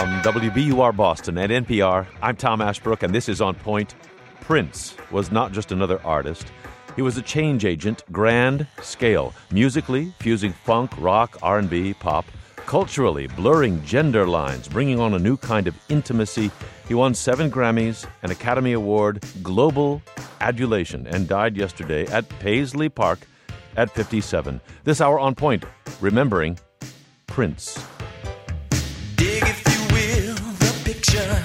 From WBUR Boston and NPR, I'm Tom Ashbrook, and this is On Point. Prince was not just another artist. He was a change agent, grand scale, musically fusing funk, rock, R&B, pop, culturally blurring gender lines, bringing on a new kind of intimacy. He won 7 Grammys, an Academy Award, global adulation, and died yesterday at Paisley Park at 57. This hour On Point, remembering Prince. Dig, if you will, the picture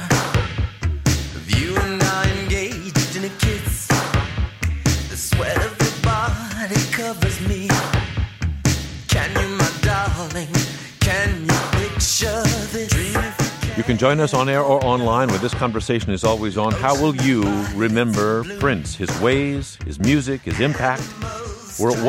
of you and I engaged in a kiss. The sweat of your body covers me. Can you, my darling, can you picture this dream? You can join us on air or online where this conversation is always on. How will you remember Prince, his ways, his music, his impact? We're at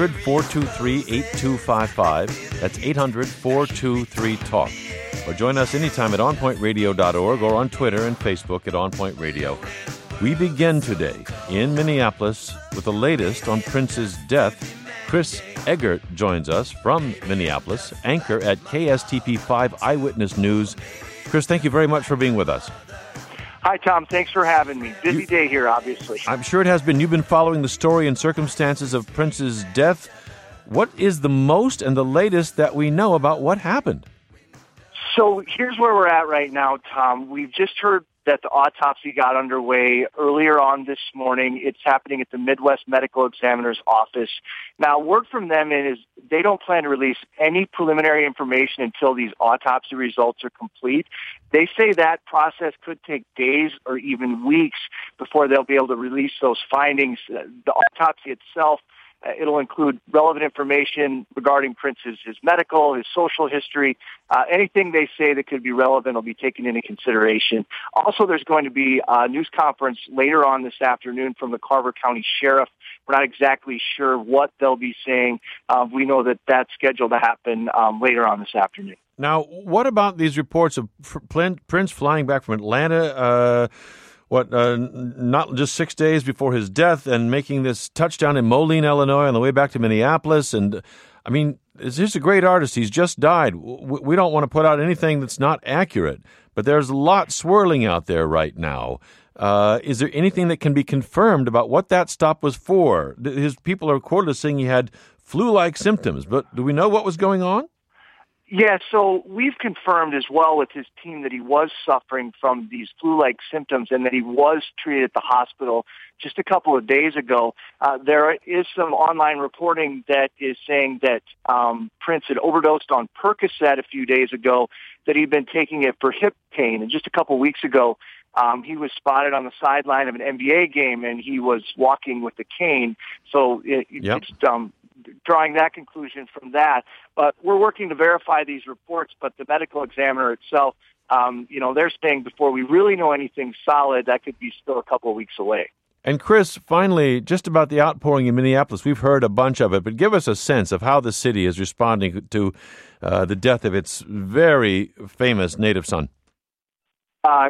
1-800-423-8255. That's 800-423-TALK. Or join us anytime at onpointradio.org or on Twitter and Facebook at On Point Radio. We begin today in Minneapolis with the latest on Prince's death. Chris Eggert joins us from Minneapolis, anchor at KSTP5 Eyewitness News. Chris, thank you very much for being with us. Hi, Tom. Thanks for having me. Busy day here, obviously. I'm sure it has been. You've been following the story and circumstances of Prince's death. What is the most and the latest that we know about what happened? So here's where we're at right now, Tom. We've just heard that the autopsy got underway earlier on this morning. It's happening at the Midwest Medical Examiner's office. Now, word from them is they don't plan to release any preliminary information until these autopsy results are complete. They say that process could take days or even weeks before they'll be able to release those findings. The autopsy itself, it'll include relevant information regarding Prince's his medical, his social history. Anything they say that could be relevant will be taken into consideration. Also, there's going to be a news conference later on this afternoon from the Carver County Sheriff. We're not exactly sure what they'll be saying. We know that that's scheduled to happen later on this afternoon. Now, what about these reports of Prince flying back from Atlanta, not just 6 days before his death and making this touchdown in Moline, Illinois on the way back to Minneapolis? And, I mean, he's a great artist. He's just died. We don't want to put out anything that's not accurate, but there's a lot swirling out there right now. Is there anything that can be confirmed about what that stop was for? His people are quoted as saying he had flu-like symptoms, but do we know what was going on? Yeah, so we've confirmed as well with his team that he was suffering from these flu-like symptoms and that he was treated at the hospital just a couple of days ago. There is some online reporting that is saying that Prince had overdosed on Percocet a few days ago, that he'd been taking it for hip pain. And just a couple of weeks ago, he was spotted on the sideline of an NBA game, and he was walking with a cane. So it's drawing that conclusion from that. But we're working to verify these reports, but the medical examiner itself, they're saying before we really know anything solid, that could be still a couple of weeks away. And Chris, finally, just about the outpouring in Minneapolis, we've heard a bunch of it, but give us a sense of how the city is responding to the death of its very famous native son. Tom,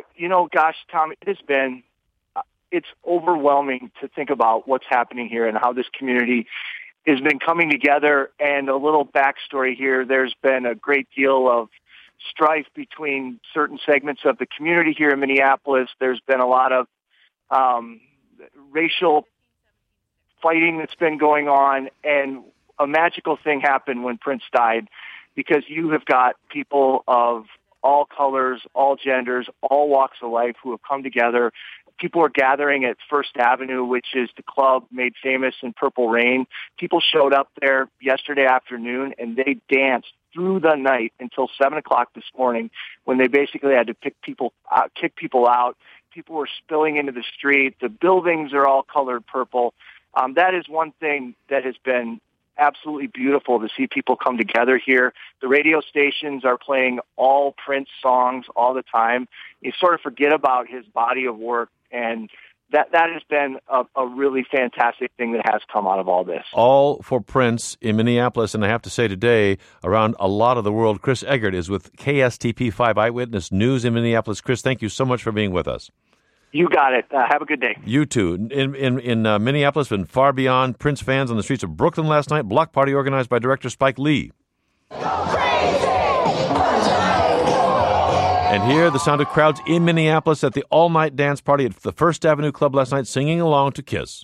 it's overwhelming to think about what's happening here and how this community has been coming together. And a little backstory here, there's been a great deal of strife between certain segments of the community here in Minneapolis. There's been a lot of racial fighting that's been going on, and a magical thing happened when Prince died, because you have got people of all colors, all genders, all walks of life who have come together. People are gathering at First Avenue, which is the club made famous in Purple Rain. People showed up there yesterday afternoon, and they danced through the night until 7 o'clock this morning, when they basically had to kick people out. People were spilling into the street. The buildings are all colored purple. That is one thing that has been absolutely beautiful to see people come together here. The radio stations are playing all Prince songs all the time. You sort of forget about his body of work, and that has been a really fantastic thing that has come out of all this. All for Prince in Minneapolis, and I have to say today, around a lot of the world. Chris Eggert is with KSTP5 Eyewitness News in Minneapolis. Chris, thank you so much for being with us. You got it. Have a good day. You too. In Minneapolis, and far beyond, Prince fans on the streets of Brooklyn last night, block party organized by director Spike Lee. Go crazy! And here, the sound of crowds in Minneapolis at the all-night dance party at the First Avenue Club last night, singing along to Kiss.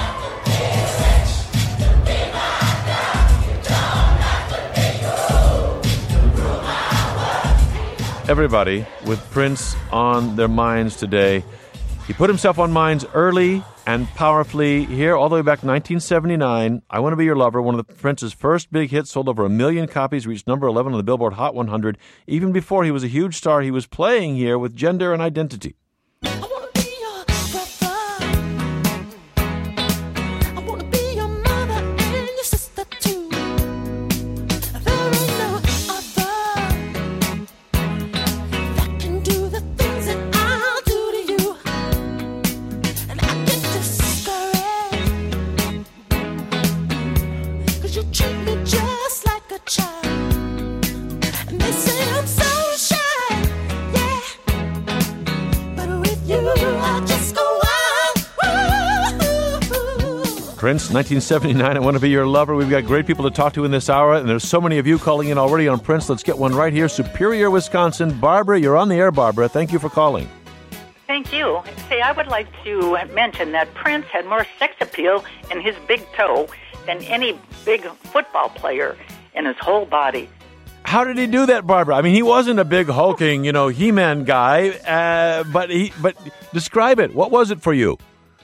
Everybody with Prince on their minds today. He put himself on minds early and powerfully. Here, all the way back to 1979, I Want to Be Your Lover, one of Prince's first big hits, sold over 1 million copies, reached number 11 on the Billboard Hot 100. Even before he was a huge star, he was playing here with Gender and Identity. Prince, 1979, I Want to Be Your Lover. We've got great people to talk to in this hour, and there's so many of you calling in already on Prince. Let's get one right here. Superior, Wisconsin. Barbara, you're on the air, Barbara. Thank you for calling. Thank you. Say, I would like to mention that Prince had more sex appeal in his big toe than any big football player in his whole body. How did he do that, Barbara? I mean, he wasn't a big hulking, He-Man guy, but describe it. What was it for you?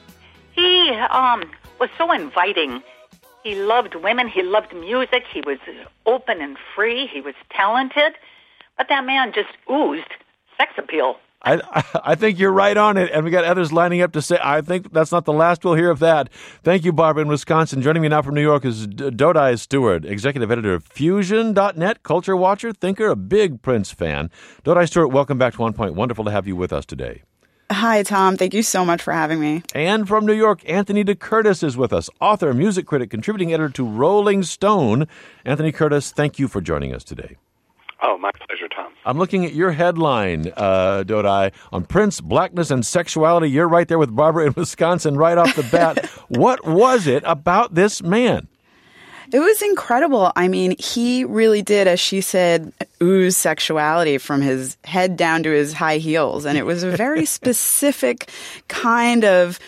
He was so inviting. He loved women. He loved music. He was open and free. He was talented. But that man just oozed sex appeal. I think you're right on it, and we got others lining up to say, I think that's not the last we'll hear of that. Thank you, Barbara, in Wisconsin. Joining me now from New York is Dodai Stewart, executive editor of Fusion.net, culture watcher, thinker, a big Prince fan. Dodai Stewart, welcome back to One Point. Wonderful to have you with us today. Hi, Tom. Thank you so much for having me. And from New York, Anthony DeCurtis is with us, author, music critic, contributing editor to Rolling Stone. Anthony Curtis, thank you for joining us today. Oh, my pleasure, Tom. I'm looking at your headline, Dodai, on Prince, blackness, and sexuality. You're right there with Barbara in Wisconsin right off the bat. What was it about this man? It was incredible. I mean, he really did, as she said, ooze sexuality from his head down to his high heels. And it was a very specific kind of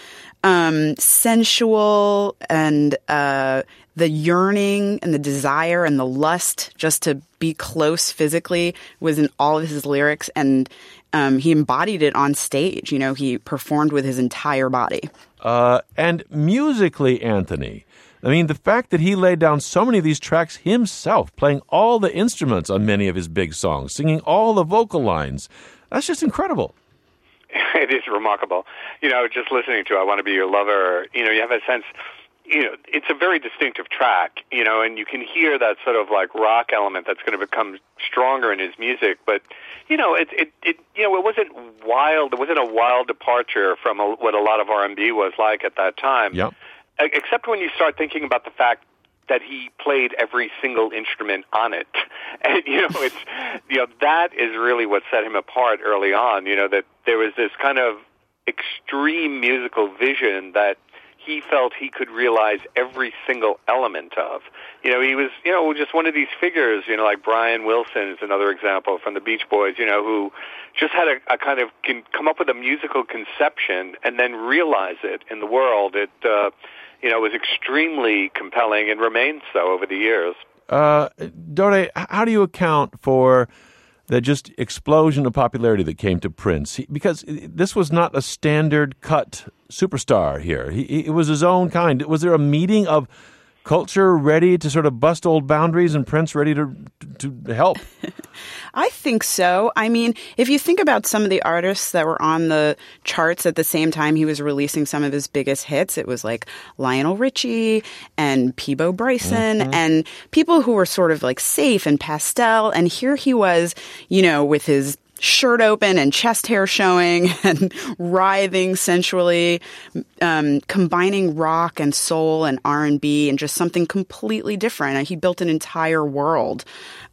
sensual and the yearning and the desire and the lust just to be close physically was in all of his lyrics. And he embodied it on stage. He performed with his entire body. And musically, Anthony, I mean, the fact that he laid down so many of these tracks himself, playing all the instruments on many of his big songs, singing all the vocal lines, that's just incredible. It is remarkable. Just listening to I Want to Be Your Lover, you have a sense, it's a very distinctive track, and you can hear that sort of like rock element that's going to become stronger in his music. But, it wasn't wild. It wasn't a wild departure from what a lot of R&B was like at that time. Yep. Except when you start thinking about the fact that he played every single instrument on it. And, that is really what set him apart early on, that there was this kind of extreme musical vision that he felt he could realize every single element of. He was, just one of these figures, like Brian Wilson is another example from the Beach Boys, who just had a kind of can come up with a musical conception and then realize it in the world. It, was extremely compelling and remains so over the years. Dore, how do you account for the just explosion of popularity that came to Prince? Because this was not a standard cut superstar here. It was his own kind. Was there a meeting of culture ready to sort of bust old boundaries and Prince ready to help? I think so. I mean, if you think about some of the artists that were on the charts at the same time he was releasing some of his biggest hits, it was like Lionel Richie and Peabo Bryson and people who were sort of like safe and pastel. And here he was, with his shirt open and chest hair showing and writhing sensually, combining rock and soul and R&B and just something completely different. He built an entire world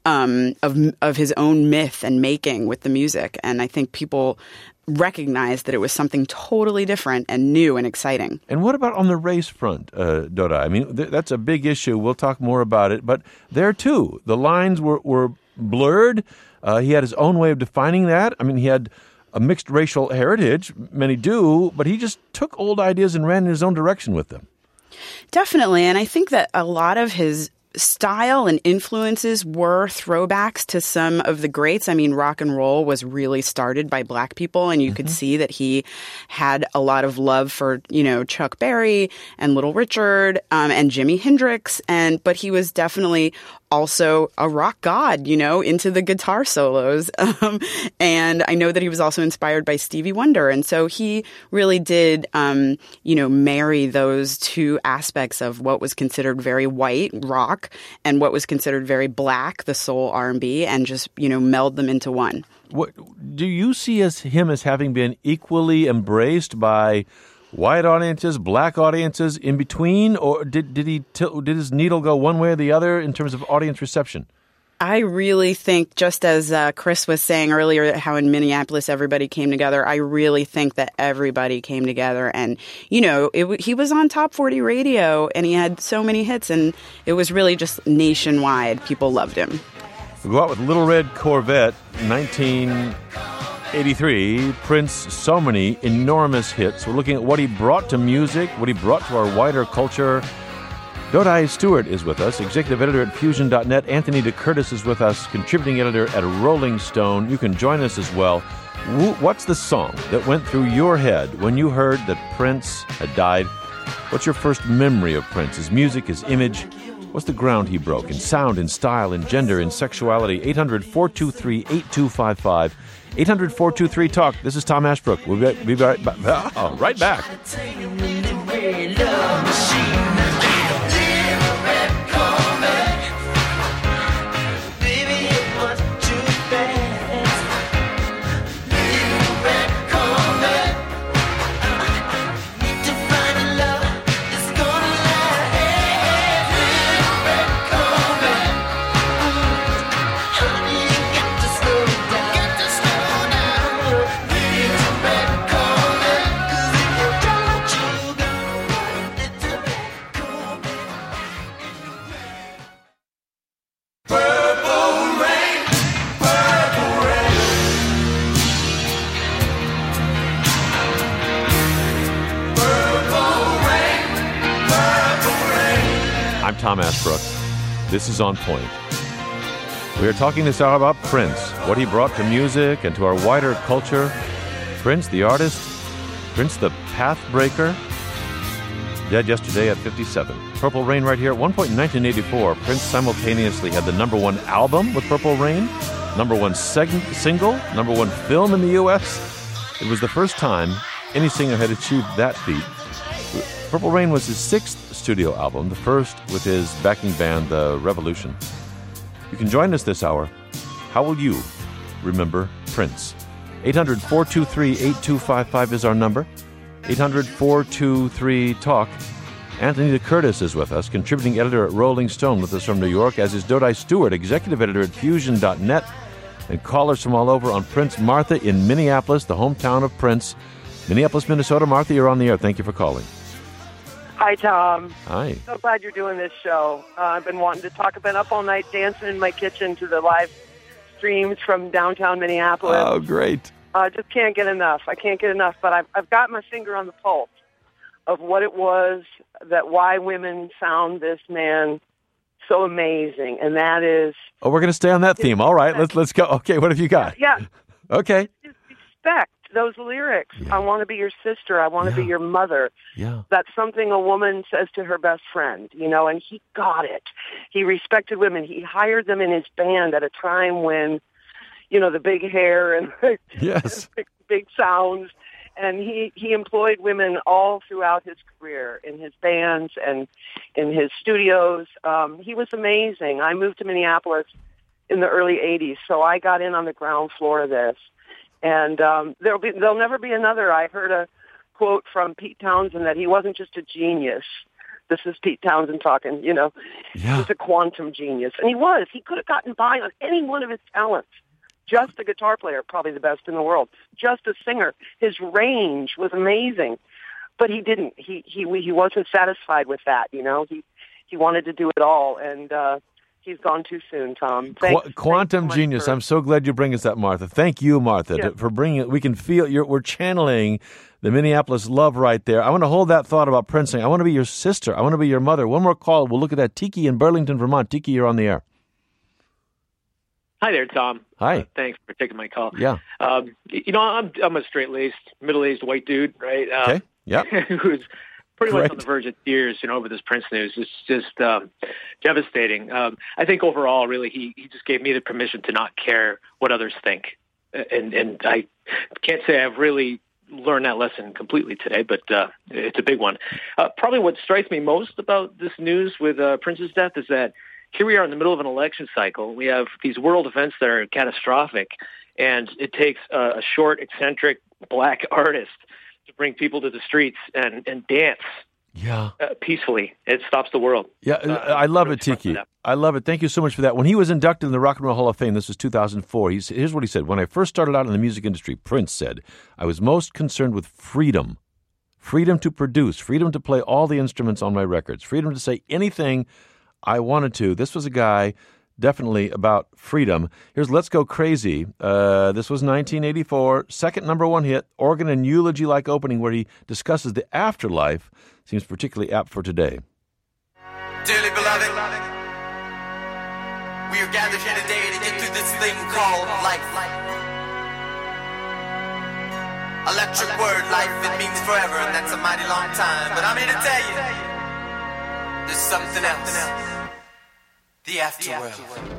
of his own myth and making with the music. And I think people recognized that it was something totally different and new and exciting. And what about on the race front, Dodai? I mean, that's a big issue. We'll talk more about it. But there, too, the lines were blurred. He had his own way of defining that. I mean, he had a mixed racial heritage. Many do, but he just took old ideas and ran in his own direction with them. Definitely. And I think that a lot of his style and influences were throwbacks to some of the greats. I mean, rock and roll was really started by Black people, and you could see that he had a lot of love for, Chuck Berry and Little Richard and Jimi Hendrix. But he was definitely also a rock god, into the guitar solos. And I know that he was also inspired by Stevie Wonder. And so he really did, marry those two aspects of what was considered very white rock and what was considered very Black, the soul R&B, and just, meld them into one. What do you see him as having been equally embraced by white audiences, Black audiences, in between, or did his needle go one way or the other in terms of audience reception? I really think, just as Chris was saying earlier, how in Minneapolis everybody came together, I really think that everybody came together. And, he was on Top 40 radio, and he had so many hits, and it was really just nationwide. People loved him. We go out with Little Red Corvette, 1983. Prince, so many enormous hits. We're looking at what he brought to music, what he brought to our wider culture. Dodi Stewart is with us, executive editor at Fusion.net. Anthony DeCurtis is with us, contributing editor at Rolling Stone. You can join us as well. What's the song that went through your head when you heard that Prince had died? What's your first memory of Prince? His music, his image? What's the ground he broke in sound, in style, in gender, in sexuality? 800-423-8255. 800-423-TALK. This is Tom Ashbrook. We'll be right back. Tom Ashbrook. This is On Point. We are talking this hour about Prince, what he brought to music and to our wider culture. Prince, the artist. Prince, the path breaker. Dead yesterday at 57. Purple Rain right here. At one point in 1984, Prince simultaneously had the #1 album with Purple Rain, #1 single, #1 film in the U.S. It was the first time any singer had achieved that feat. Purple Rain was his 6th studio album, the first with his backing band, The Revolution. You can join us this hour. How will you remember Prince? 800-423-8255 is our number. 800-423-TALK. Anthony DeCurtis is with us, contributing editor at Rolling Stone with us from New York, as is Dodi Stewart, executive editor at Fusion.net, and callers from all over on Prince. Martha in Minneapolis, the hometown of Prince. Minneapolis, Minnesota. Martha, you're on the air. Thank you for calling. Hi, Tom. Hi. So glad you're doing this show. I've been wanting to talk. I've been up all night dancing in my kitchen to the live streams from downtown Minneapolis. Oh, great. I just can't get enough. I can't get enough. But I've got my finger on the pulse of what it was why women found this man so amazing, and that is... Oh, we're going to stay on that theme. All right, let's go. Okay, what have you got? Yeah. Okay. Respect. Those lyrics. Yeah. I want to be your sister. I want to be your mother. Yeah. That's something a woman says to her best friend, and he got it. He respected women. He hired them in his band at a time when, the big hair and yes. big sounds. And he employed women all throughout his career in his bands and in his studios. He was amazing. I moved to Minneapolis in the early 80s, so I got in on the ground floor of this. And there'll never be another. I heard a quote from Pete Townsend that he wasn't just a genius. This is Pete Townsend talking, He was a quantum genius. And he was. He could have gotten by on any one of his talents. Just a guitar player, probably the best in the world. Just a singer. His range was amazing. But he didn't. He wasn't satisfied with that, He wanted to do it all. And he's gone too soon, Tom. Thanks Quantum so much genius. for- I'm so glad you bring us that, Martha. Thank you, Martha, for bringing it. We can feel we're channeling the Minneapolis love right there. I want to hold that thought about Prince saying, I want to be your sister. I want to be your mother. One more call. We'll look at that. Tiki in Burlington, Vermont. Tiki, you're on the air. Hi there, Tom. Hi. Thanks for taking my call. Yeah. I'm a straight-laced, middle-aged white dude, right? Okay. Yeah. Who's pretty Great. much on the verge of tears, over this Prince news. It's just devastating. I think overall, really, he just gave me the permission to not care what others think, and I can't say I've really learned that lesson completely today, but it's a big one. Probably what strikes me most about this news with Prince's death is that here we are in the middle of an election cycle. We have these world events that are catastrophic, and it takes a short, eccentric black artist to bring people to the streets and dance peacefully. It stops the world. Yeah, I love it, Tiki. I love it. Thank you so much for that. When he was inducted in the Rock and Roll Hall of Fame, this was 2004, here's what he said. When I first started out in the music industry, Prince said, I was most concerned with freedom. Freedom to produce, freedom to play all the instruments on my records, freedom to say anything I wanted to. This was a guy definitely about freedom. Here's Let's Go Crazy. This was 1984, second #1 hit, organ and eulogy-like opening where he discusses the afterlife. Seems particularly apt for today. Dearly beloved, we are gathered here today to get through this thing called life. Electric word, life, it means forever, and that's a mighty long time. But I'm here to tell you, there's something else. The afterworld.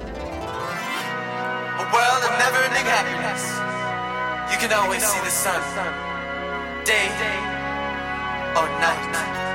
A world of never-ending happiness. You can always see the sun, day or night.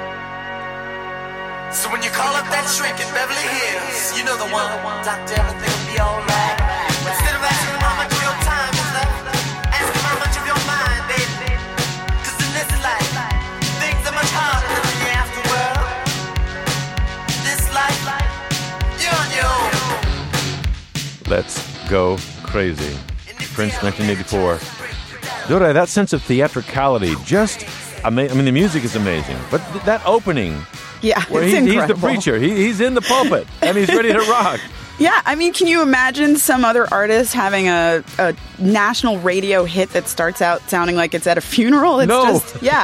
So when you call up that shrink in Beverly Hills, you know the one. Doctor, everything will be alright. Instead of asking how much of your time is left, ask him how much of your mind, baby. 'Cause in this life, things are much harder than in the afterworld. This life, you're on your own. Let's Go Crazy. Prince, 1984. Dora, that sense of theatricality, just amazing. I mean, the music is amazing, but that opening, where it's he's the incredible. preacher, he's in the pulpit, and he's ready to rock. Yeah, I mean, can you imagine some other artist having a national radio hit that starts out sounding like it's at a funeral? It's No.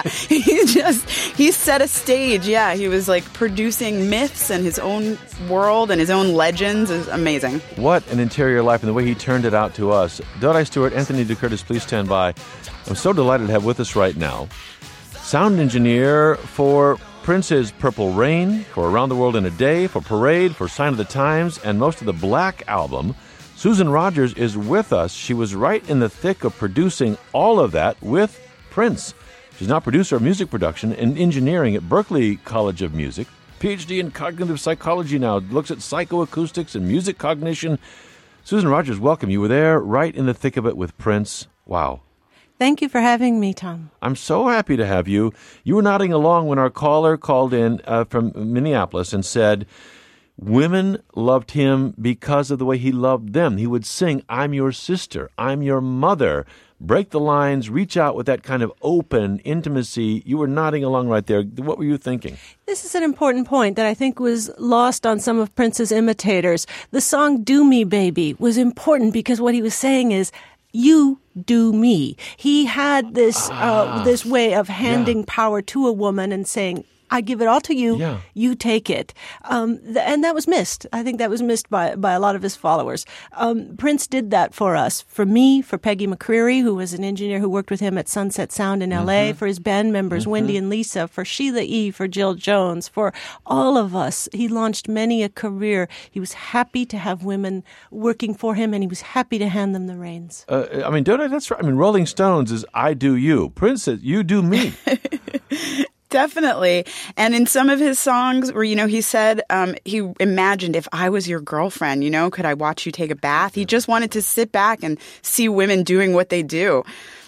he set a stage. Yeah, he was like producing myths and his own world and his own legends. Is amazing. What an interior life, and the way he turned it out to us. Dora Stewart, Anthony DeCurtis, please stand by. I'm so delighted to have with us right now sound engineer for Prince's Purple Rain, for Around the World in a Day, for Parade, for Sign of the Times, and most of the Black Album. Susan Rogers is with us. She was right in the thick of producing all of that with Prince. She's now producer of music production and engineering at Berklee College of Music. PhD in cognitive psychology now, looks at psychoacoustics and music cognition. Susan Rogers, welcome. You were there right in the thick of it with Prince. Wow. Thank you for having me, Tom. I'm so happy to have you. You were nodding along when our caller called in from Minneapolis and said women loved him because of the way he loved them. He would sing, I'm your sister, I'm your mother, break the lines, reach out with that kind of open intimacy. You were nodding along right there. What were you thinking? This is an important point that I think was lost on some of Prince's imitators. The song Do Me, Baby was important because what he was saying is, you do me. He had this this way of handing power to a woman and saying, I give it all to you. Yeah. You take it. And that was missed. I think that was missed by a lot of his followers. Prince did that for us, for me, for Peggy McCreary, who was an engineer who worked with him at Sunset Sound in L.A., for his band members, Wendy and Lisa, for Sheila E., for Jill Jones, for all of us. He launched many a career. He was happy to have women working for him, and he was happy to hand them the reins. I mean, that's right. I mean, Rolling Stones is I do you. Prince says, you do me. Definitely. And in some of his songs where, he said he imagined if I was your girlfriend, could I watch you take a bath? He just wanted to sit back and see women doing what they do.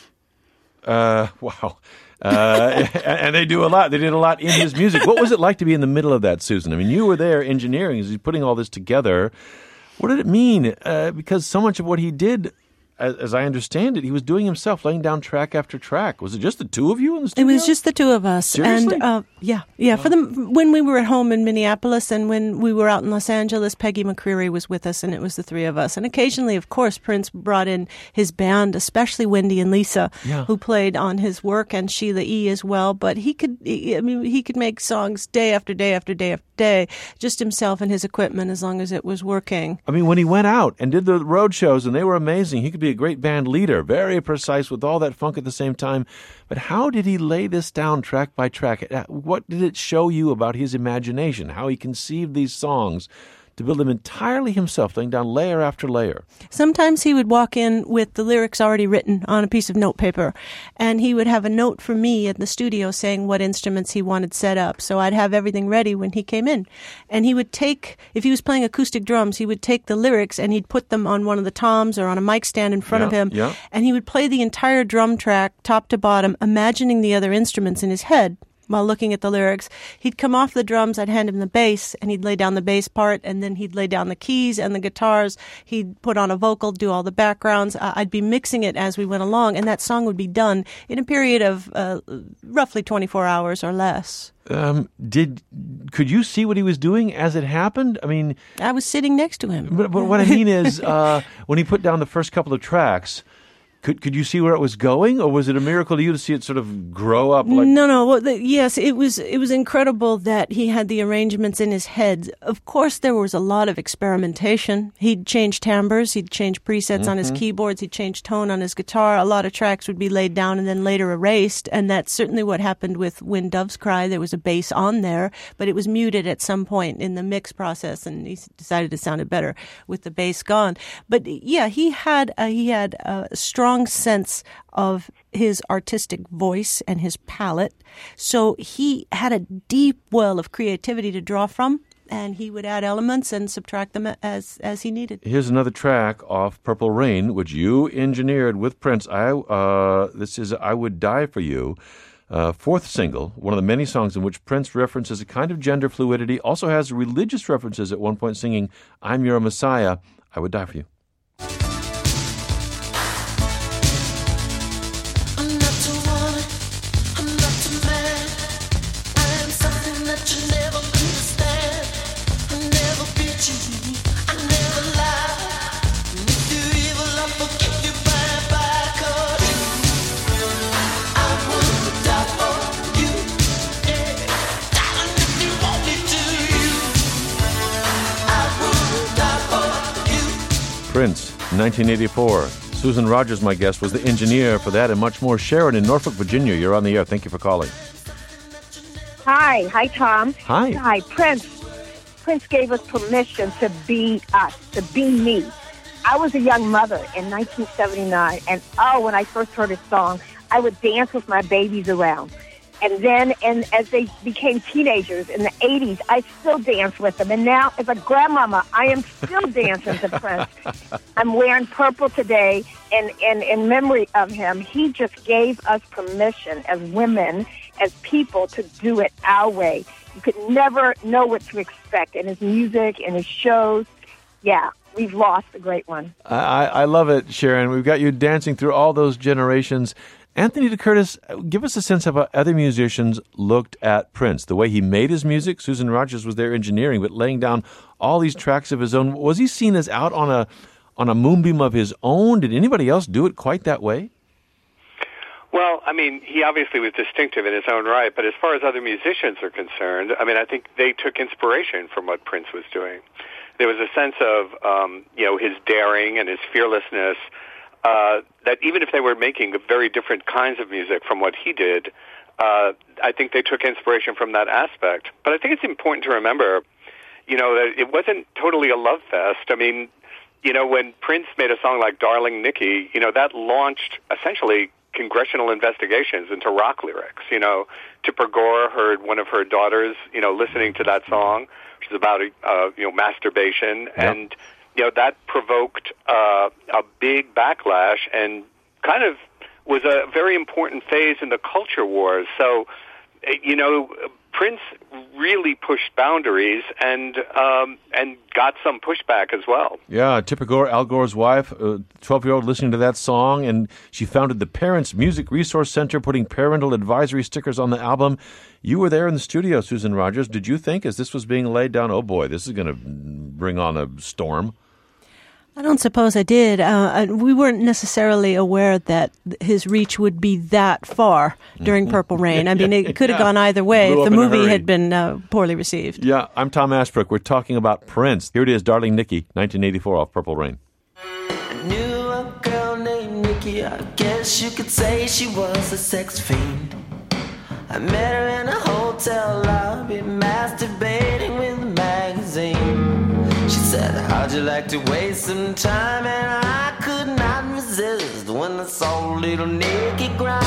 Wow. And they do a lot. They did a lot in his music. What was it like to be in the middle of that, Susan? I mean, you were there engineering as he's putting all this together. What did it mean? Because so much of what he did as I understand it, he was doing himself, laying down track after track. Was it just the two of you in the studio? It was just the two of us. Seriously? And yeah. For when we were at home in Minneapolis and when we were out in Los Angeles, Peggy McCreary was with us, and it was the three of us. And occasionally, of course, Prince brought in his band, especially Wendy and Lisa, who played on his work, and Sheila E. as well. But he could make songs day after day after day after day, just himself and his equipment, as long as it was working. I mean, when he went out and did the road shows, and they were amazing, he could be a great band leader, very precise with all that funk at the same time. But how did he lay this down track by track? What did it show you about his imagination, how he conceived these songs to build them entirely himself, laying down layer after layer? Sometimes he would walk in with the lyrics already written on a piece of notepaper, and he would have a note for me in the studio saying what instruments he wanted set up. So I'd have everything ready when he came in. And he would take, if he was playing acoustic drums, he would take the lyrics and he'd put them on one of the toms or on a mic stand in front of him. Yeah. And he would play the entire drum track, top to bottom, imagining the other instruments in his head while looking at the lyrics. He'd come off the drums, I'd hand him the bass, and he'd lay down the bass part, and then he'd lay down the keys and the guitars. He'd put on a vocal, do all the backgrounds. I'd be mixing it as we went along, and that song would be done in a period of roughly 24 hours or less. Could you see what he was doing as it happened? I mean, I was sitting next to him. But what I mean is, when he put down the first couple of tracks, Could you see where it was going, or was it a miracle to you to see it sort of grow up? No. Well, yes, it was incredible that he had the arrangements in his head. Of course, there was a lot of experimentation. He'd change timbres, he'd change presets on his keyboards, he'd change tone on his guitar. A lot of tracks would be laid down and then later erased, and that's certainly what happened with When Doves Cry. There was a bass on there, but it was muted at some point in the mix process, and he decided it sounded better with the bass gone. But yeah, he had a strong sense of his artistic voice and his palette. So he had a deep well of creativity to draw from, and he would add elements and subtract them as he needed. Here's another track off Purple Rain, which you engineered with Prince. This is I Would Die For You, fourth single, one of the many songs in which Prince references a kind of gender fluidity, also has religious references at one point singing, I'm Your Messiah, I Would Die For You. Prince, 1984. Susan Rogers, my guest, was the engineer for that and much more. Sharon in Norfolk, Virginia, you're on the air. Thank you for calling. Hi, Tom. Hi. Prince gave us permission to be us, to be me. I was a young mother in 1979, and when I first heard his song, I would dance with my babies around. And then, as they became teenagers in the 80s, I still dance with them. And now, as a grandmama, I am still dancing to Prince. I'm wearing purple today, and in memory of him. He just gave us permission as women, as people, to do it our way. You could never know what to expect in his music, in his shows. Yeah, we've lost a great one. I love it, Sharon. We've got you dancing through all those generations. Anthony DeCurtis, give us a sense of how other musicians looked at Prince, the way he made his music. Susan Rogers was there engineering, but laying down all these tracks of his own. Was he seen as out on a moonbeam of his own? Did anybody else do it quite that way? Well, I mean, he obviously was distinctive in his own right, but as far as other musicians are concerned, I mean, I think they took inspiration from what Prince was doing. There was a sense of, his daring and his fearlessness, that even if they were making very different kinds of music from what he did, I think they took inspiration from that aspect. But I think it's important to remember, that it wasn't totally a love fest. I mean, when Prince made a song like Darling Nikki, that launched essentially congressional investigations into rock lyrics. Tipper Gore heard one of her daughters, listening to that song, which is about, masturbation, and that provoked a big backlash and kind of was a very important phase in the culture wars. So, Prince really pushed boundaries and got some pushback as well. Yeah, Tipper Gore, Al Gore's wife, 12-year-old, listening to that song, and she founded the Parents Music Resource Center, putting parental advisory stickers on the album. You were there in the studio, Susan Rogers. Did you think, as this was being laid down, oh boy, this is going to bring on a storm? I don't suppose I did. We weren't necessarily aware that his reach would be that far during Purple Rain. I mean, it could have gone either way if the movie had been poorly received. Yeah, I'm Tom Ashbrook. We're talking about Prince. Here it is, Darling Nikki, 1984 off Purple Rain. I knew a girl named Nikki. I guess you could say she was a sex fiend. I met her in a hotel lobby, masturbating with a magazine. She said, how'd you like to waste some time? And I could not resist when I saw little Nikki grind.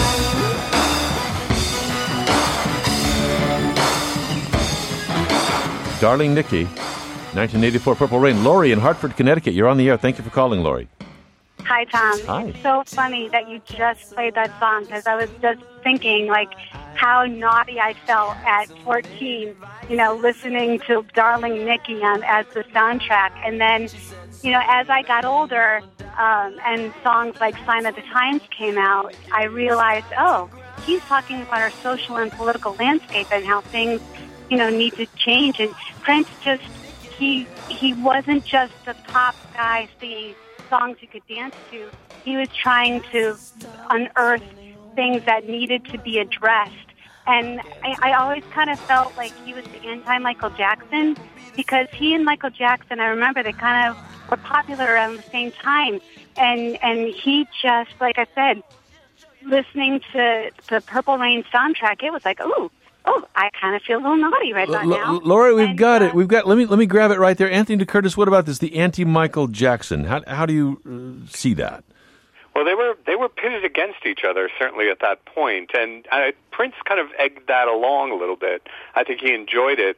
Darling Nikki, 1984 Purple Rain. Lori in Hartford, Connecticut. You're on the air. Thank you for calling, Lori. Hi, Tom. Hi. It's so funny that you just played that song because I was just thinking, how naughty I felt at 14, listening to Darling Nikki as the soundtrack. And then, as I got older and songs like Sign of the Times came out, I realized, he's talking about our social and political landscape and how things, need to change. And Prince he wasn't just a pop guy singing songs you could dance to. He was trying to unearth things that needed to be addressed. And I always kind of felt like he was the anti-Michael Jackson because he and Michael Jackson, I remember they kind of were popular around the same time. And he just, like I said, listening to the Purple Rain soundtrack, it was like, I kind of feel a little naughty right about now. Lori, we've got it. Let me grab it right there. Anthony DeCurtis, what about this? The anti-Michael Jackson. How do you see that? Well, they were pitted against each other certainly at that point, and Prince kind of egged that along a little bit. I think he enjoyed it.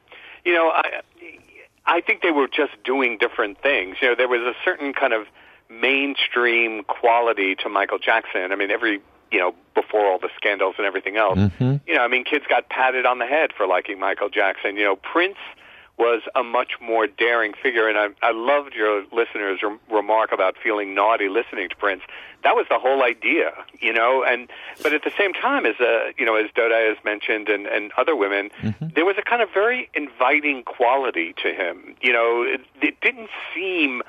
I think they were just doing different things. There was a certain kind of mainstream quality to Michael Jackson. I mean, before all the scandals and everything else, kids got patted on the head for liking Michael Jackson. Prince was a much more daring figure, and I loved your listener's remark about feeling naughty listening to Prince. That was the whole idea, but at the same time, as Doda has mentioned and other women, there was a kind of very inviting quality to him. It didn't seem,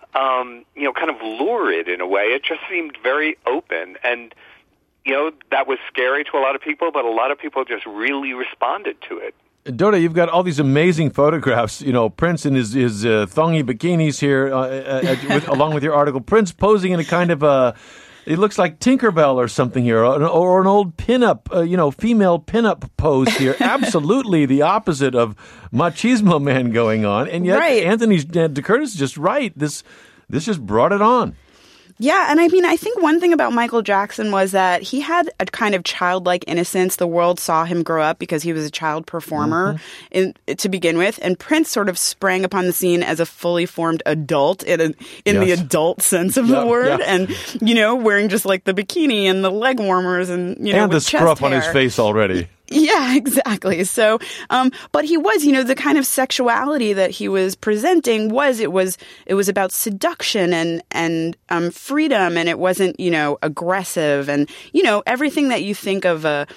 kind of lurid in a way. It just seemed very open, and that was scary to a lot of people, but a lot of people just really responded to it. Doda, you've got all these amazing photographs. Prince in his thongy bikinis here, along with your article. Prince posing in a kind of it looks like Tinkerbell or something here, or an old pinup, female pinup pose here. Absolutely the opposite of machismo man going on. And yet, right. Anthony DeCurtis is just right. This just brought it on. Yeah, and I think one thing about Michael Jackson was that he had a kind of childlike innocence. The world saw him grow up because he was a child performer to begin with, and Prince sort of sprang upon the scene as a fully formed adult in the adult sense of the word, and wearing just like the bikini and the leg warmers and the scruff on his face already. Yeah, exactly. So, but he was, the kind of sexuality that he was presenting it was about seduction and freedom, and it wasn't, aggressive, and everything that you think of a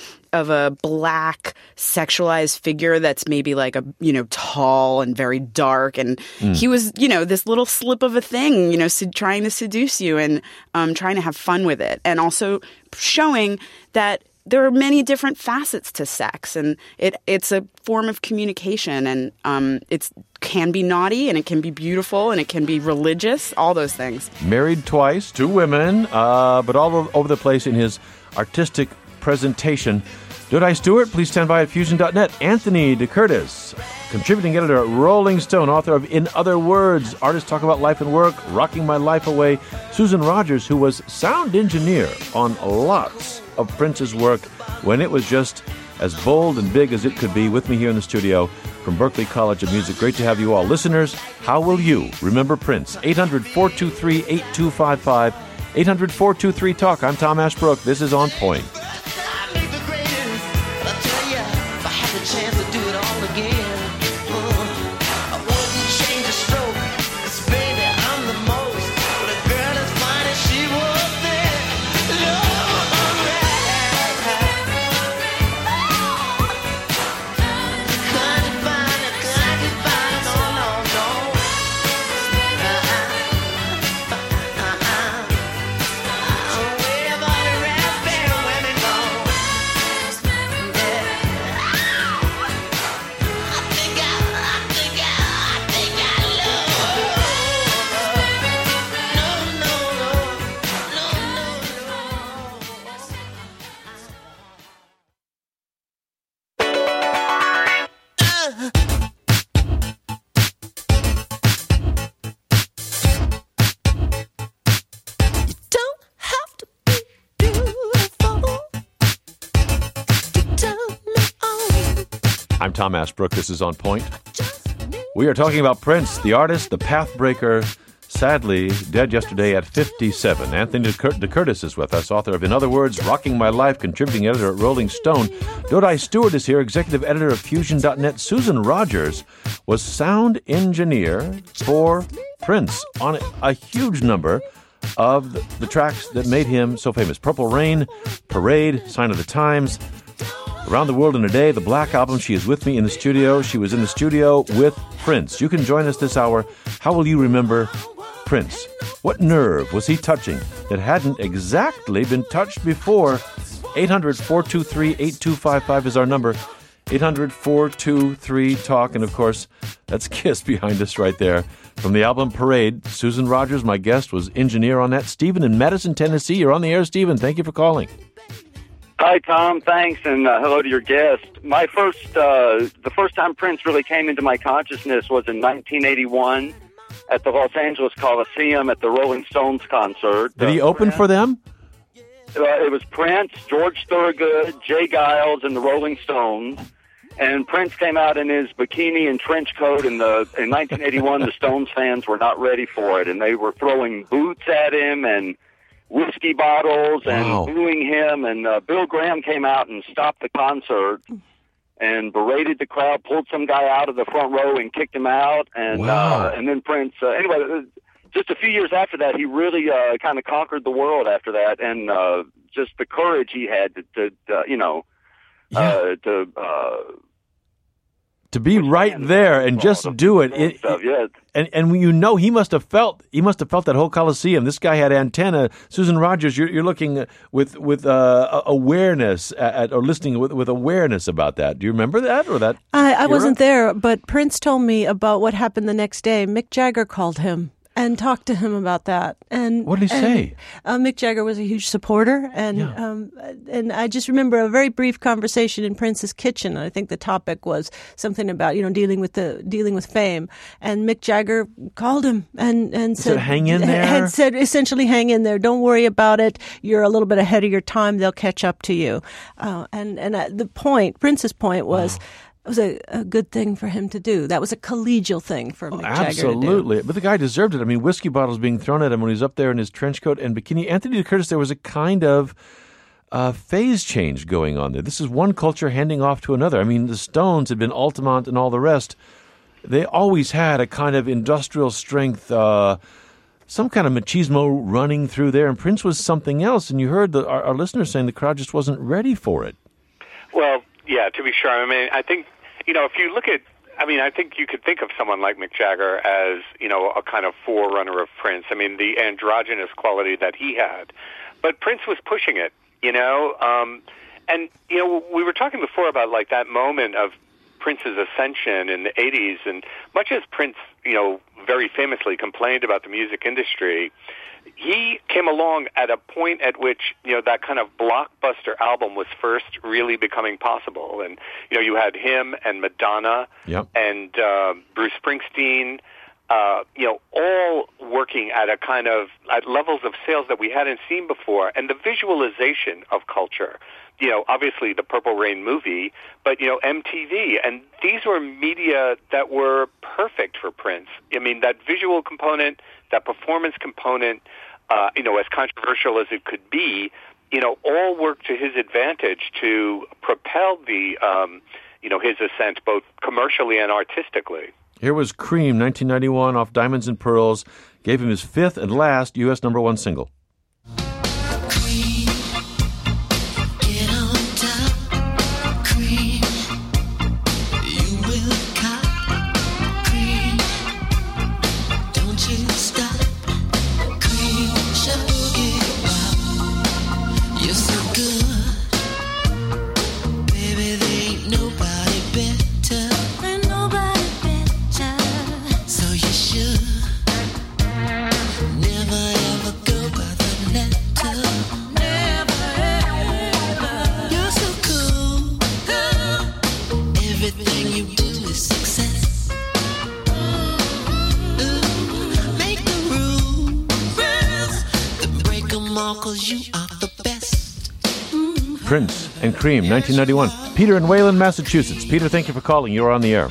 black sexualized figure that's maybe like tall and very dark, and he was this little slip of a thing, trying to seduce you and trying to have fun with it, and also showing that there are many different facets to sex, and it's a form of communication, and it can be naughty, and it can be beautiful, and it can be religious, all those things. Married twice, 2 women, but all over the place in his artistic presentation. Dodai Stewart, please stand by at Fusion.net. Anthony DeCurtis, contributing editor at Rolling Stone, author of In Other Words, Artists Talk About Life and Work, Rocking My Life Away. Susan Rogers, who was sound engineer on lots of Prince's work when it was just as bold and big as it could be, with me here in the studio from Berklee College of Music. Great to have you all. Listeners, how will you remember Prince? 800-423-8255, 800-423-TALK. I'm Tom Ashbrook. This is On Point. I need the greatest, I'll tell ya. chance to do it all again. I wouldn't change a stroke, 'cause baby, I'm the most. But a girl as fine as she was then, Lord, can't you find it, no, no, no. Where have all the raspberry women gone? Don't have to be beautiful to turn me on. I'm Tom Ashbrook. This is On Point. We are talking about Prince, the artist, the pathbreaker, sadly dead yesterday at 57. Anthony DeCurtis is with us, author of In Other Words, Rocking My Life, contributing editor at Rolling Stone. Dodi Stewart is here, executive editor of Fusion.net. Susan Rogers was sound engineer for Prince on a huge number of the tracks that made him so famous. Purple Rain, Parade, Sign of the Times, Around the World in a Day, the Black Album. She is with me in the studio. She was in the studio with Prince. You can join us this hour. How will you remember Prince? What nerve was he touching that hadn't exactly been touched before? 800-423-8255 is our number. 800-423-TALK. And, of course, that's Kiss behind us right there. From the album Parade, Susan Rogers, my guest, was engineer on that. Stephen in Madison, Tennessee. You're on the air, Stephen. Thank you for calling. Hi, Tom. Thanks, and hello to your guest. The first time Prince really came into my consciousness was in 1981 at the Los Angeles Coliseum at the Rolling Stones concert. Did he open for them? It was Prince, George Thorogood, Jay Giles, and the Rolling Stones. And Prince came out in his bikini and trench coat. In 1981, the Stones fans were not ready for it, and they were throwing boots at him and whiskey bottles and booing him. And Bill Graham came out and stopped the concert and berated the crowd, pulled some guy out of the front row and kicked him out. And and then Prince, anyway, just a few years after that, he really kind of conquered the world after that. And just the courage he had to be right there and just do it. And you know, he must have felt that whole Coliseum. This guy had antenna. Susan Rogers, you're looking with awareness or listening with awareness about that. Do you remember that or that? I wasn't there, but Prince told me about what happened the next day. Mick Jagger called him and talked to him about that. And what did he say? Mick Jagger was a huge supporter, and I just remember a very brief conversation in Prince's kitchen. I think the topic was something about dealing with fame, and Mick Jagger called him and said, "Hang in there." Had said essentially, "Hang in there. Don't worry about it. You're a little bit ahead of your time. They'll catch up to you." Prince's point was. It was a good thing for him to do. That was a collegial thing for Mick Jagger to do. Absolutely. But the guy deserved it. I mean, whiskey bottles being thrown at him when he was up there in his trench coat and bikini. Anthony DeCurtis, there was a kind of phase change going on there. This is one culture handing off to another. I mean, the Stones had been Altamont and all the rest. They always had a kind of industrial strength, some kind of machismo running through there. And Prince was something else. And you heard our listeners saying the crowd just wasn't ready for it. Well, yeah, to be sure. I mean, I think, if you look at, I think you could think of someone like Mick Jagger as, a kind of forerunner of Prince. I mean, the androgynous quality that he had. But Prince was pushing it, we were talking before about, like, that moment of Prince's ascension in the 80s, and much as Prince, very famously complained about the music industry, he came along at a point at which, that kind of blockbuster album was first really becoming possible. And, you had him and Madonna and Bruce Springsteen, all working at at levels of sales that we hadn't seen before. And the visualization of culture, obviously the Purple Rain movie, but, MTV. And these were media that were perfect for Prince. I mean, that visual component, that performance component, as controversial as it could be, all worked to his advantage to propel the his ascent both commercially and artistically. Here was Cream, 1991, off Diamonds and Pearls, gave him his 5th and last U.S. #1 single. Prince and Cream, 1991. Peter in Wayland, Massachusetts. Peter, thank you for calling. You're on the air.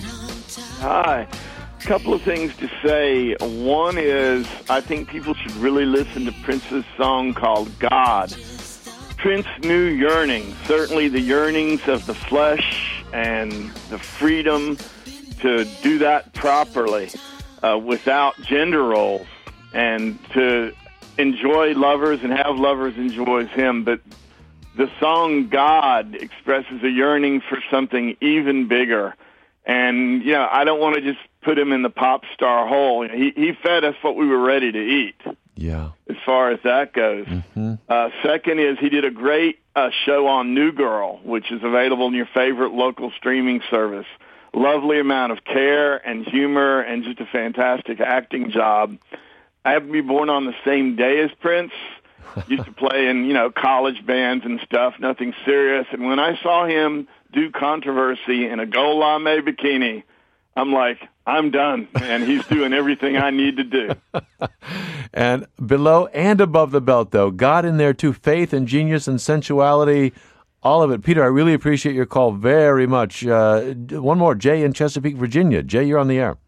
Hi. A couple of things to say. One is, I think people should really listen to Prince's song called God. Prince knew yearning, certainly the yearnings of the flesh and the freedom to do that properly without gender roles, and to enjoy lovers and have lovers enjoy him. But the song God expresses a yearning for something even bigger. And, I don't want to just put him in the pop star hole. He fed us what we were ready to eat. Yeah. As far as that goes. Mm-hmm. Second is he did a great show on New Girl, which is available in your favorite local streaming service. Lovely amount of care and humor and just a fantastic acting job. I happened to be born on the same day as Prince. Used to play in, college bands and stuff, nothing serious. And when I saw him do Controversy in a gold lame bikini, I'm like, I'm done. And he's doing everything I need to do. And below and above the belt, though, God in there too, faith and genius and sensuality, all of it. Peter, I really appreciate your call very much. One more, Jay in Chesapeake, Virginia. Jay, you're on the air.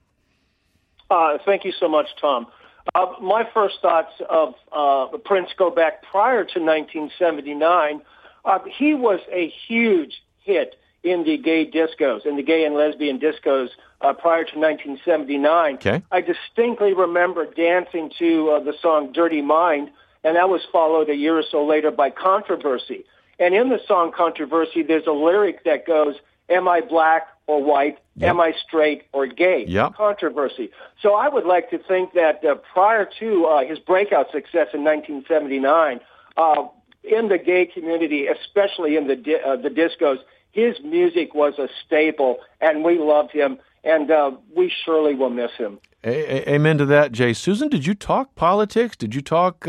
Thank you so much, Tom. My first thoughts of Prince go back prior to 1979. He was a huge hit in the gay discos, in the gay and lesbian discos prior to 1979. Okay. I distinctly remember dancing to the song Dirty Mind, and that was followed a year or so later by Controversy. And in the song Controversy, there's a lyric that goes, am I black or white? Yep. Am I straight or gay? Yep. Controversy. So I would like to think that prior to his breakout success in 1979, in the gay community, especially in the discos, his music was a staple, and we loved him, and we surely will miss him. Amen to that, Jay. Susan, did you talk politics? Did you talk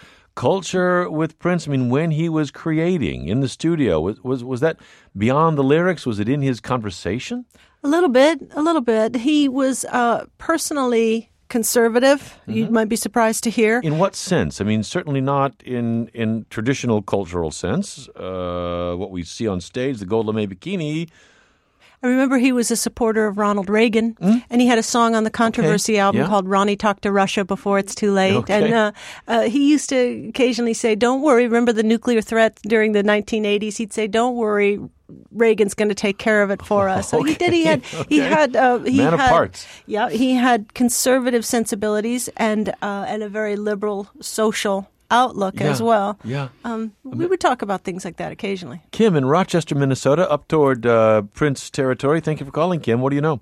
culture with Prince? I mean, when he was creating in the studio, was that beyond the lyrics? Was it in his conversation? A little bit. He was personally conservative. Mm-hmm. You might be surprised to hear. In what sense? I mean, certainly not in traditional cultural sense. What we see on stage, the gold lame bikini. I remember he was a supporter of Ronald Reagan, and he had a song on the Controversy album called Ronnie Talked to Russia Before It's Too Late. Okay. And he used to occasionally say, don't worry, remember the nuclear threat during the 1980s? He'd say, don't worry, Reagan's going to take care of it for us. So he did. He had Man of parts. Yeah, he had conservative sensibilities and a very liberal social outlook as well. Yeah. We would talk about things like that occasionally. Kim in Rochester, Minnesota, up toward Prince territory. Thank you for calling, Kim. What do you know?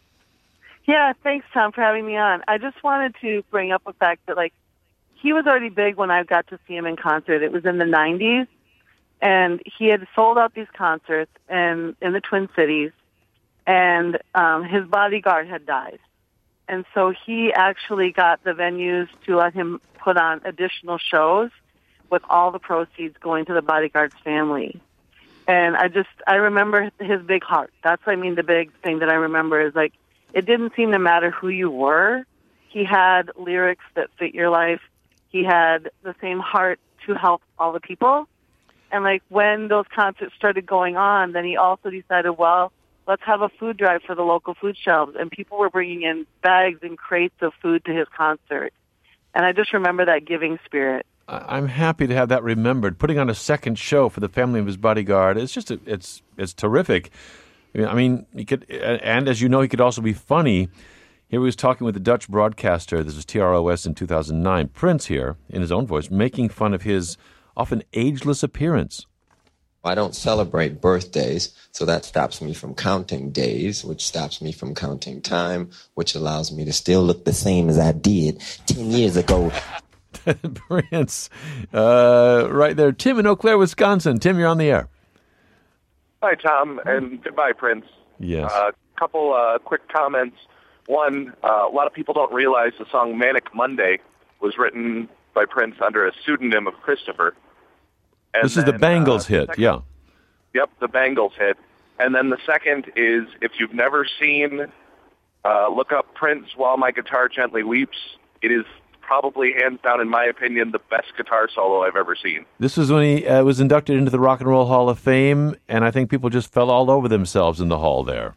Yeah, thanks, Tom, for having me on. I just wanted to bring up the fact that, he was already big when I got to see him in concert. It was in the 90s, and he had sold out these concerts in the Twin Cities, and his bodyguard had died. And so he actually got the venues to let him put on additional shows with all the proceeds going to the bodyguard's family. And I remember his big heart. That's, the big thing that I remember is, it didn't seem to matter who you were. He had lyrics that fit your life. He had the same heart to help all the people. And, when those concerts started going on, then he also decided, well, let's have a food drive for the local food shelves. And people were bringing in bags and crates of food to his concert. And I just remember that giving spirit. I'm happy to have that remembered. Putting on a second show for the family of his bodyguard, it's just it's terrific. I mean, he could, and as you know, he could also be funny. Here he was talking with the Dutch broadcaster, this was TROS in 2009, Prince here, in his own voice, making fun of his often ageless appearance. I don't celebrate birthdays, so that stops me from counting days, which stops me from counting time, which allows me to still look the same as I did 10 years ago. Prince, right there. Tim in Eau Claire, Wisconsin. Tim, you're on the air. Hi, Tom, and goodbye, Prince. Yes. Couple quick comments. One, a lot of people don't realize the song Manic Monday was written by Prince under a pseudonym of Christopher. And this is the Bangles hit, second, yeah. Yep, the Bangles hit. And then the second is, if you've never seen, look up Prince While My Guitar Gently Weeps. It is probably, hands down, in my opinion, the best guitar solo I've ever seen. This was when he was inducted into the Rock and Roll Hall of Fame, and I think people just fell all over themselves in the hall there.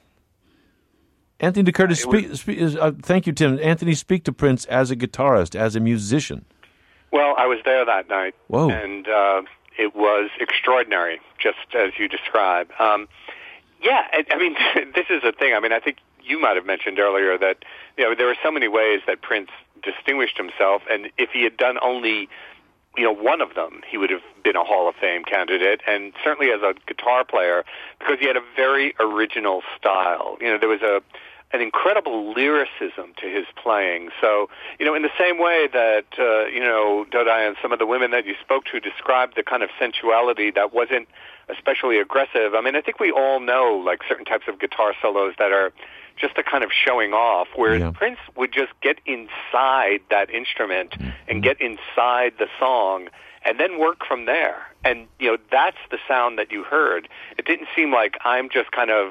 Anthony DeCurtis, thank you, Tim. Anthony, speak to Prince as a guitarist, as a musician. Well, I was there that night, Whoa. And it was extraordinary, just as you describe. I mean, this is a thing. I mean, I think you might have mentioned earlier that there were so many ways that Prince distinguished himself, and if he had done only one of them, he would have been a Hall of Fame candidate, and certainly as a guitar player, because he had a very original style. There was an incredible lyricism to his playing. So, in the same way that, Dodai and some of the women that you spoke to described the kind of sensuality that wasn't especially aggressive. I mean, I think we all know, like, certain types of guitar solos that are just a kind of showing off, whereas Prince would just get inside that instrument and get inside the song and then work from there. And, that's the sound that you heard. It didn't seem like I'm just kind of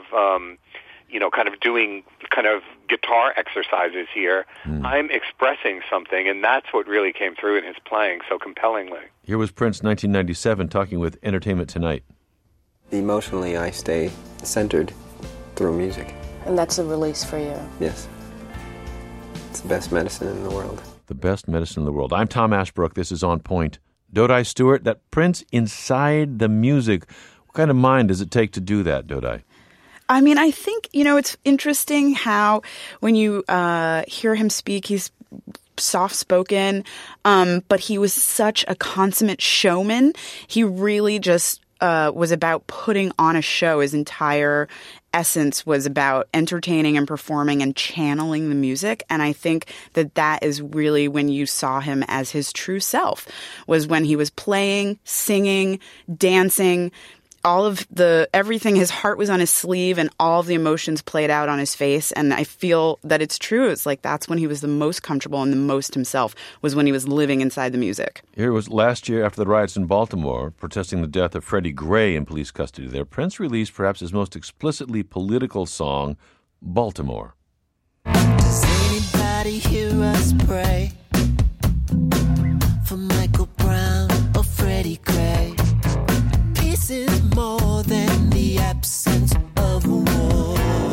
doing kind of guitar exercises here. I'm expressing something, and that's what really came through in his playing so compellingly. Here was Prince, 1997, talking with Entertainment Tonight. Emotionally, I stay centered through music. And that's a release for you. Yes. It's the best medicine in the world. The best medicine in the world. I'm Tom Ashbrook. This is On Point. Dodai Stewart, that Prince inside the music. What kind of mind does it take to do that, Dodai? I mean, I think, it's interesting how when you hear him speak, he's soft-spoken, but he was such a consummate showman. He really just was about putting on a show. His entire essence was about entertaining and performing and channeling the music. And I think that is really when you saw him as his true self, was when he was playing, singing, dancing, everything. His heart was on his sleeve and all of the emotions played out on his face. And I feel that it's true. It's like that's when he was the most comfortable and the most himself, was when he was living inside the music. Here was last year after the riots in Baltimore, protesting the death of Freddie Gray in police custody there. Prince released perhaps his most explicitly political song, Baltimore. Does anybody hear us pray for Michael Brown or Freddie Gray? Peace is more than the absence of war.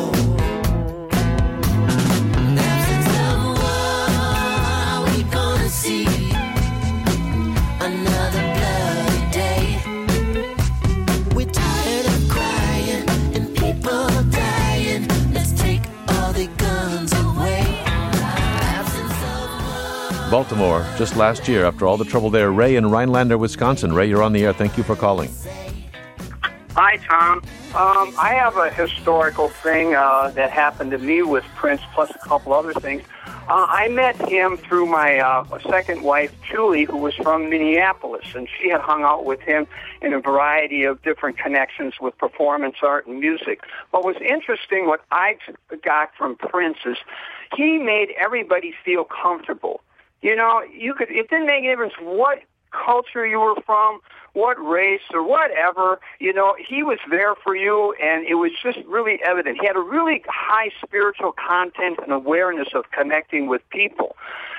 Absence of war, are we gonna see another bloody day? We're tired of crying and people dying. Let's take all the guns away. Absence of war. Baltimore, just last year, after all the trouble there. Ray in Rhinelander, Wisconsin. Ray, you're on the air. Thank you for calling. Hi, Tom. I have a historical thing that happened to me with Prince, plus a couple other things. I met him through my second wife, Julie, who was from Minneapolis, and she had hung out with him in a variety of different connections with performance art and music. What was interesting, what I got from Prince is he made everybody feel comfortable. It didn't make a difference what culture you were from, what race or whatever, he was there for you, and it was just really evident. He had a really high spiritual content and awareness of connecting with people.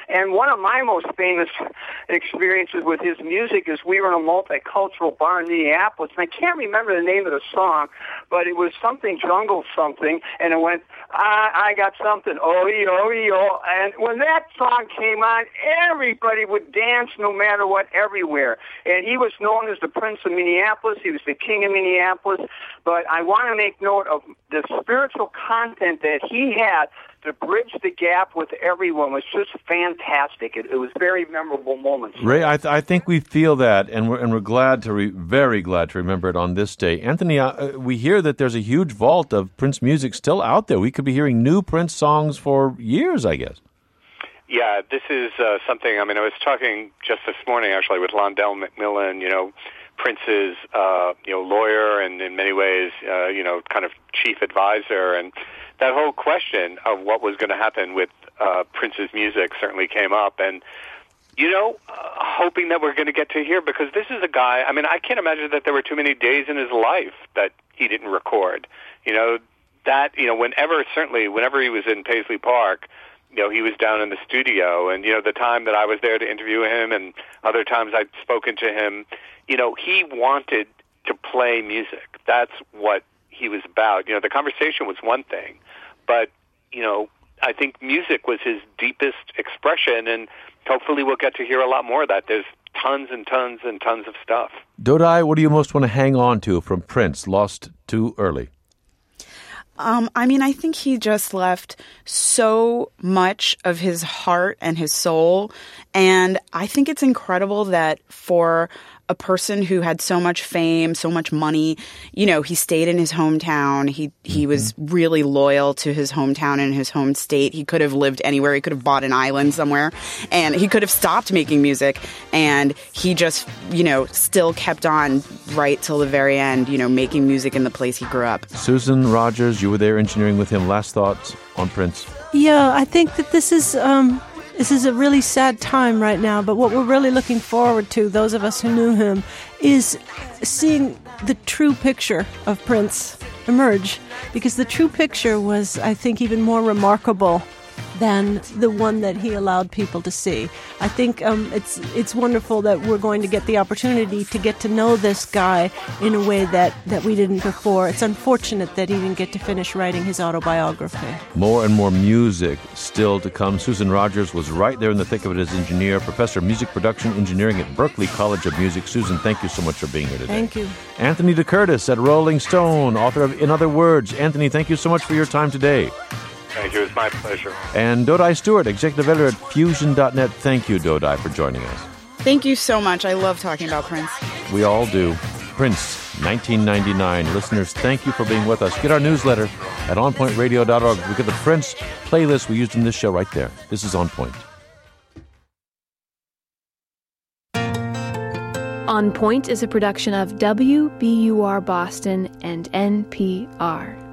And one of my most famous experiences with his music is we were in a multicultural bar in Minneapolis, and I can't remember the name of the song, but it was something jungle something, and it went, I got something, oh. And when that song came on, everybody would dance no matter what everywhere. And he was known as the Prince of Minneapolis. He was the king of Minneapolis. But I want to make note of the spiritual content that he had to bridge the gap with everyone was just fantastic. It was very memorable moments. Ray, I think we feel that, and we're glad to very glad to remember it on this day. Anthony, we hear that there's a huge vault of Prince music still out there. We could be hearing new Prince songs for years, I guess. Yeah, this is something. I mean, I was talking just this morning actually with Londell McMillan. Prince's lawyer, and in many ways, kind of chief advisor, and that whole question of what was going to happen with Prince's music certainly came up, and hoping that we're going to get to hear, because this is a guy, I mean, I can't imagine that there were too many days in his life that he didn't record. Whenever he was in Paisley Park, he was down in the studio, and, the time that I was there to interview him and other times I'd spoken to him, he wanted to play music. That's what he was about. The conversation was one thing, but, I think music was his deepest expression, and hopefully we'll get to hear a lot more of that. There's tons and tons and tons of stuff. Dodai, what do you most want to hang on to from Prince, lost too early? I think he just left so much of his heart and his soul. And I think it's incredible that for a person who had so much fame, so much money, he stayed in his hometown. He was really loyal to his hometown and his home state. He could have lived anywhere. He could have bought an island somewhere, and he could have stopped making music. And he just, still kept on right till the very end, making music in the place he grew up. Susan Rogers, you were there engineering with him. Last thoughts on Prince? Yeah, I think that this is a really sad time right now, but what we're really looking forward to, those of us who knew him, is seeing the true picture of Prince emerge, because the true picture was, I think, even more remarkable than the one that he allowed people to see. I think it's wonderful that we're going to get the opportunity to get to know this guy in a way that we didn't before. It's unfortunate that he didn't get to finish writing his autobiography. More and more music still to come. Susan Rogers was right there in the thick of it as engineer, professor of music production engineering at Berklee College of Music. Susan, thank you so much for being here today. Thank you. Anthony DeCurtis at Rolling Stone, author of In Other Words. Anthony, thank you so much for your time today. Thank you. It's my pleasure. And Dodai Stewart, executive editor at Fusion.net. Thank you, Dodai, for joining us. Thank you so much. I love talking about Prince. We all do. Prince, 1999. Listeners, thank you for being with us. Get our newsletter at onpointradio.org. We get the Prince playlist we used in this show right there. This is On Point. On Point is a production of WBUR Boston and NPR.